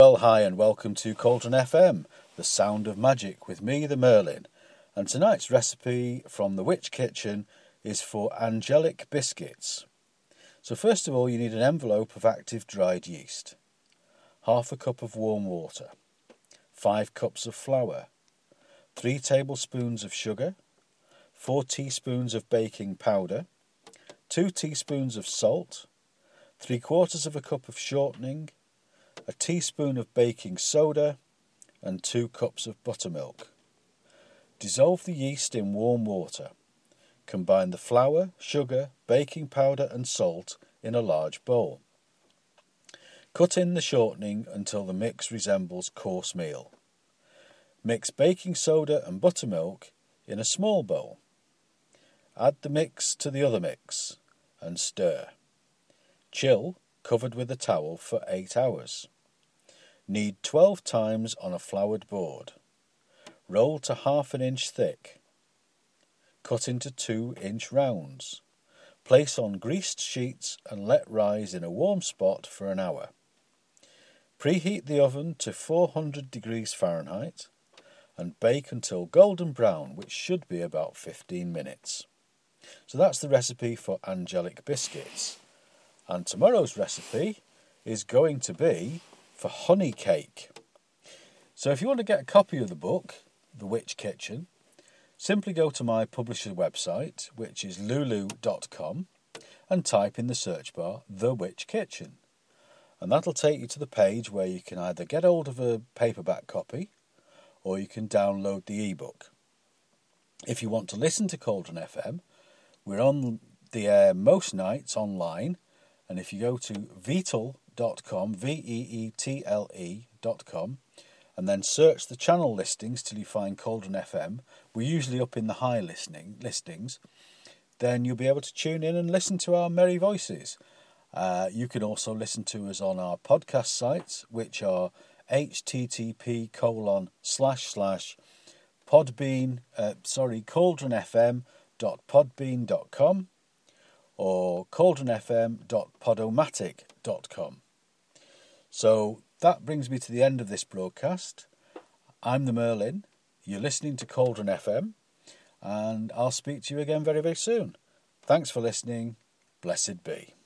Well, hi and welcome to Cauldron FM, the sound of magic with me, the Merlin. And tonight's recipe from the Witch Kitchen is for angelic biscuits. So first of all, you need an envelope of active dried yeast, half a cup of warm water, 5 cups of flour, 3 tablespoons of sugar, 4 teaspoons of baking powder, 2 teaspoons of salt, 3/4 of a cup of shortening, a teaspoon of baking soda and 2 cups of buttermilk. Dissolve the yeast in warm water. Combine the flour, sugar, baking powder and salt in a large bowl. Cut in the shortening until the mix resembles coarse meal. Mix baking soda and buttermilk in a small bowl. Add the mix to the other mix and stir. Chill, covered with a towel, for 8 hours. Knead 12 times on a floured board. Roll to 1/2 inch thick. Cut into 2-inch rounds. Place on greased sheets and let rise in a warm spot for an hour. Preheat the oven to 400 degrees Fahrenheit and bake until golden brown, which should be about 15 minutes. So that's the recipe for angelic biscuits. And tomorrow's recipe is going to be for honey cake. So if you want to get a copy of the book, The Witch Kitchen, simply go to my publisher website, which is lulu.com, and type in the search bar The Witch Kitchen. And that'll take you to the page where you can either get hold of a paperback copy or you can download the ebook. If you want to listen to Cauldron FM, we're on the air most nights online. And if you go to veetle.com, veetle.com, and then search the channel listings till you find Cauldron FM, we're usually up in the high listings, then you'll be able to tune in and listen to our merry voices. You can also listen to us on our podcast sites, which are cauldronfm.podbean.com or cauldronfm.podomatic.com. So that brings me to the end of this broadcast. I'm the Merlin. You're listening to Cauldron FM, and I'll speak to you again very, very soon. Thanks for listening. Blessed be.